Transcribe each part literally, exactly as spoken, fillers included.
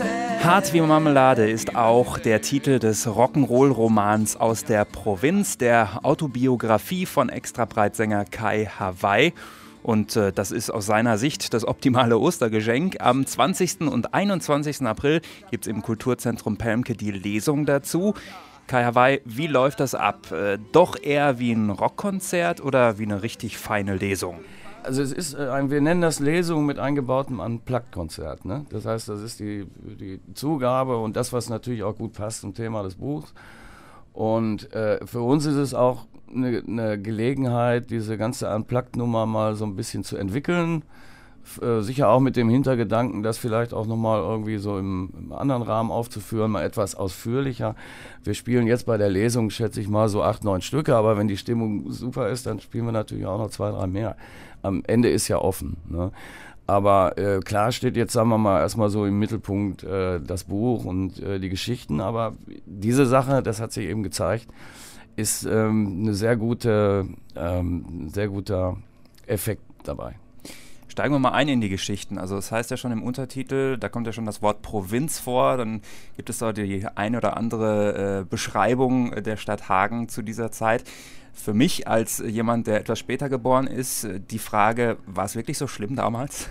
Hart wie Marmelade ist auch der Titel des Rock'n'Roll-Romans aus der Provinz, der Autobiografie von Extrabreit-Sänger Kai Hawaii. Und äh, das ist aus seiner Sicht das optimale Ostergeschenk. Am zwanzigsten und einundzwanzigsten April gibt es im Kulturzentrum Pelmke die Lesung dazu. Kai Hawaii, wie läuft das ab? Äh, doch eher wie ein Rockkonzert oder wie eine richtig feine Lesung? Also es ist, äh, wir nennen das Lesung mit eingebautem Unplugged-Konzert. Ne? Das heißt, das ist die, die Zugabe und das, was natürlich auch gut passt zum Thema des Buchs. Und äh, für uns ist es auch eine, eine Gelegenheit, diese ganze Unplugged-Nummer mal so ein bisschen zu entwickeln. F- äh, sicher auch mit dem Hintergedanken, das vielleicht auch nochmal irgendwie so im, im anderen Rahmen aufzuführen, mal etwas ausführlicher. Wir spielen jetzt bei der Lesung, schätze ich mal, so acht, neun Stücke, aber wenn die Stimmung super ist, dann spielen wir natürlich auch noch zwei, drei mehr. Am Ende ist ja offen. Ne? Aber äh, klar steht jetzt, sagen wir mal, erstmal so im Mittelpunkt äh, das Buch und äh, die Geschichten. Aber diese Sache, das hat sich eben gezeigt, ist ähm, eine sehr gute, ähm, sehr guter Effekt dabei. Steigen wir mal ein in die Geschichten. Also das heißt ja schon im Untertitel, da kommt ja schon das Wort Provinz vor. Dann gibt es da die eine oder andere äh, Beschreibung der Stadt Hagen zu dieser Zeit. Für mich als jemand, der etwas später geboren ist, die Frage, war es wirklich so schlimm damals?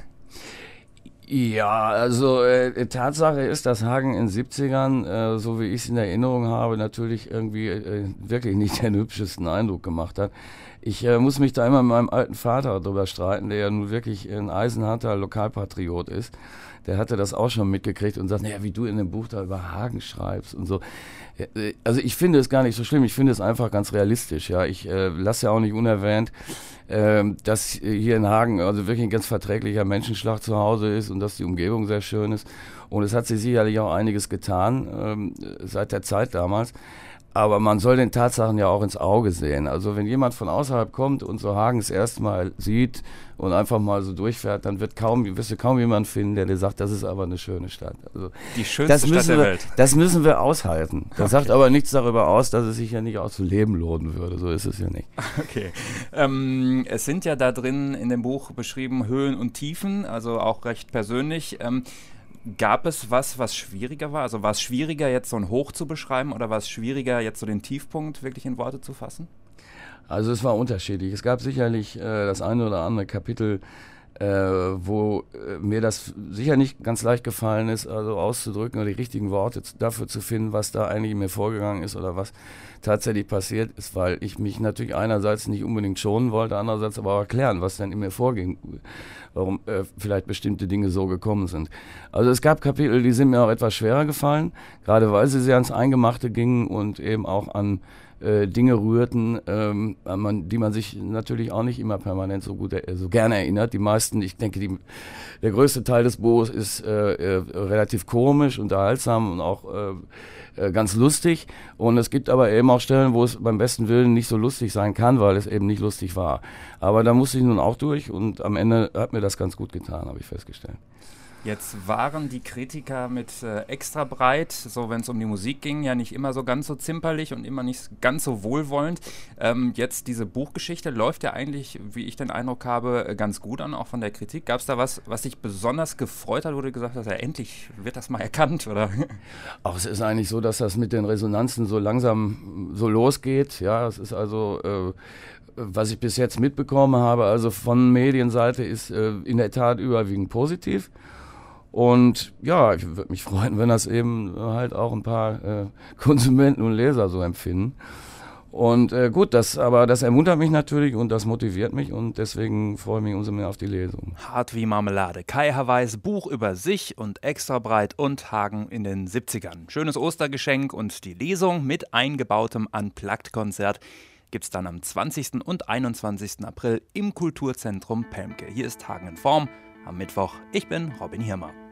Ja, also äh, Tatsache ist, dass Hagen in den siebzigern, äh, so wie ich es in Erinnerung habe, natürlich irgendwie äh, wirklich nicht den hübschesten Eindruck gemacht hat. Ich äh, muss mich da immer mit meinem alten Vater drüber streiten, der ja nun wirklich ein eisenharter Lokalpatriot ist. Der hatte das auch schon mitgekriegt und sagt, naja, wie du in dem Buch da über Hagen schreibst und so. Also ich finde es gar nicht so schlimm, ich finde es einfach ganz realistisch. Ja, ich äh, lasse ja auch nicht unerwähnt, äh, dass hier in Hagen also wirklich ein ganz verträglicher Menschenschlag zu Hause ist und dass die Umgebung sehr schön ist. Und es hat sich sicherlich auch einiges getan ähm, seit der Zeit damals. Aber man soll den Tatsachen ja auch ins Auge sehen. Also wenn jemand von außerhalb kommt und so Hagen das erste Mal sieht und einfach mal so durchfährt, dann wird kaum, wirst du kaum jemanden finden, der dir sagt, das ist aber eine schöne Stadt. Also die schönste Stadt der wir, Welt. Das müssen wir aushalten. Das okay. sagt aber nichts darüber aus, dass es sich ja nicht auch zu leben lohnen würde. So ist es ja nicht. Okay. Ähm, es sind ja da drin in dem Buch beschrieben Höhen und Tiefen, also auch recht persönlich. Ähm, Gab es was, was schwieriger war? Also war es schwieriger, jetzt so ein Hoch zu beschreiben oder war es schwieriger, jetzt so den Tiefpunkt wirklich in Worte zu fassen? Also es war unterschiedlich. Es gab sicherlich äh, das eine oder andere Kapitel, äh, wo äh, mir das sicher nicht ganz leicht gefallen ist, also auszudrücken oder die richtigen Worte zu, dafür zu finden, was da eigentlich in mir vorgegangen ist oder was tatsächlich passiert ist, weil ich mich natürlich einerseits nicht unbedingt schonen wollte, andererseits aber auch erklären, was denn in mir vorging, warum äh, vielleicht bestimmte Dinge so gekommen sind. Also es gab Kapitel, die sind mir auch etwas schwerer gefallen, gerade weil sie sehr ans Eingemachte gingen und eben auch an äh, Dinge rührten, ähm, an man, die man sich natürlich auch nicht immer permanent so gut, äh, so gerne erinnert. Die meisten, ich denke, die, der größte Teil des Buches ist äh, äh, relativ komisch, unterhaltsam und auch äh, äh, ganz lustig. Und es gibt aber eben auch Stellen, wo es beim besten Willen nicht so lustig sein kann, weil es eben nicht lustig war. Aber da musste ich nun auch durch und am Ende hat mir das ganz gut getan, habe ich festgestellt. Jetzt waren die Kritiker mit äh, Extrabreit, so wenn es um die Musik ging, ja nicht immer so ganz so zimperlich und immer nicht ganz so wohlwollend. Ähm, jetzt diese Buchgeschichte läuft ja eigentlich, wie ich den Eindruck habe, ganz gut an, auch von der Kritik. Gab es da was, was dich besonders gefreut hat, wo du gesagt hast, ja endlich wird das mal erkannt, oder? Auch es ist eigentlich so, dass das mit den Resonanzen so langsam so losgeht. Ja, es ist also... Äh, was ich bis jetzt mitbekommen habe, also von Medienseite, ist äh, in der Tat überwiegend positiv. Und ja, ich würde mich freuen, wenn das eben halt auch ein paar äh, Konsumenten und Leser so empfinden. Und äh, gut, das, aber das ermuntert mich natürlich und das motiviert mich und deswegen freue ich mich umso mehr auf die Lesung. Hart wie Marmelade. Kai Hawaiis Buch über sich und Extrabreit und Hagen in den siebzigern. Schönes Ostergeschenk und die Lesung mit eingebautem Unplugged-Konzert gibt es dann am zwanzigsten und einundzwanzigsten April im Kulturzentrum Pelmke. Hier ist Hagen in Form am Mittwoch. Ich bin Robin Hirmer.